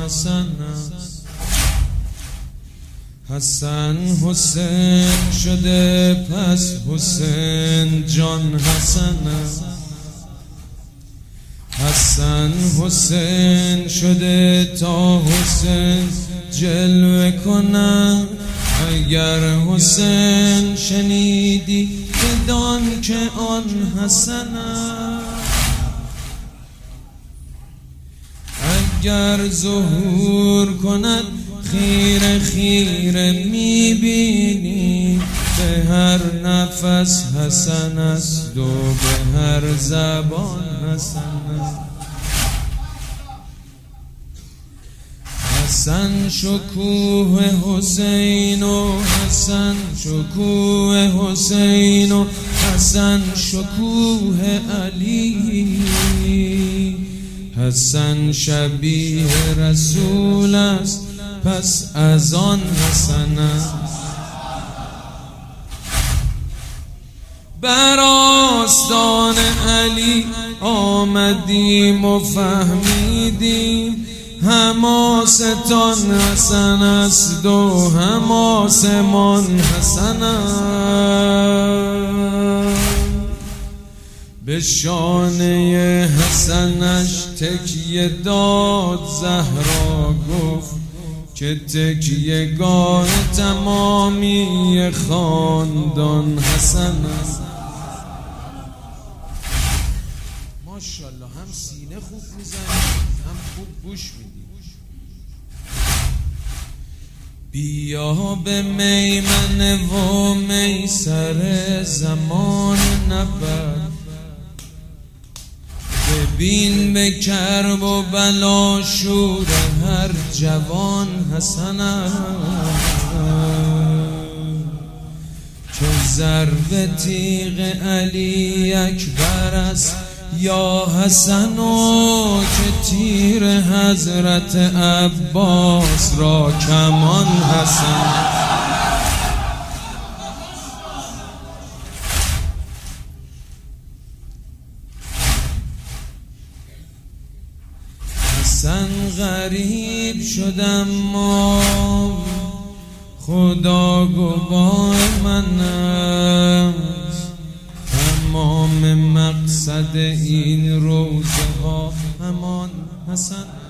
حسن است. حسن حسین شده پس حسین جان حسن است. حسن حسین شده تا حسین جلوه کنم. اگر حسین شنیدی بدان که آن حسن است. اگر ظهور کند خیره خیره میبینی، به هر نفس حسن است و به هر زبان حسن است. حسن شکوه حسین و حسن شکوه حسین و حسن شکوه علی. حسن شبیه رسول است پس از آن حسن است. بر آستان علی آمدیم و فهمیدیم، حماستان حسن است و حماسمان حسن است. به شانه حسنش تکیه داد زهرا، گفت که تکیه گاه تمامی خاندان حسن است. ماشاءالله هم سینه خوب میزنی هم خوب گوش میدی. بیا به میمنه و میسر زمان نبرد، ببین به کرب و بلا شور هر جوان حسن است. که ضرب تیغ علی اکبر است یا حسن، و که تیر حضرت عباس را کمان حسن. حسن غریب شدم ما خدا گواه من است. تمام مقصد این روزه ها همان حسن.